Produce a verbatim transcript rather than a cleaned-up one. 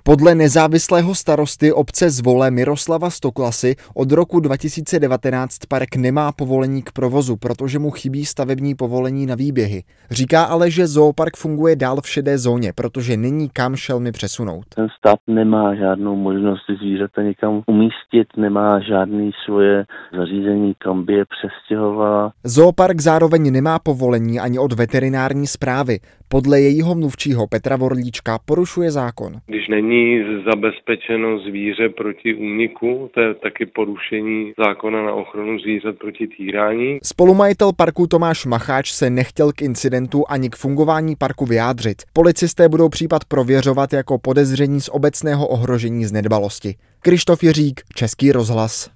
Podle nezávislého starosty obce Zvole Miroslava Stoklasy od roku dva tisíce devatenáct park nemá povolení k provozu, protože mu chybí stavební povolení na výběhy. Říká ale, že zoopark funguje dál v šedé zóně, protože není kam šelmy přesunout. Ten stát nemá žádnou možnost zvířata někam umístit, nemá žádné svoje zařízení, kam by je přestěhovala. Zoopark zároveň nemá povolení ani od veterinární správy. Podle jejího mluvčího Petra Vorlíčka porušuje zákon. Když není zabezpečeno zvíře proti úniku, to je taky porušení zákona na ochranu zvířat proti týrání. Spolumajitel parku Tomáš Macháč se nechtěl k incidentu ani k fungování parku vyjádřit. Policisté budou případ prověřovat jako podezření z obecného ohrožení z nedbalosti. Krištof Jiřík, Český rozhlas.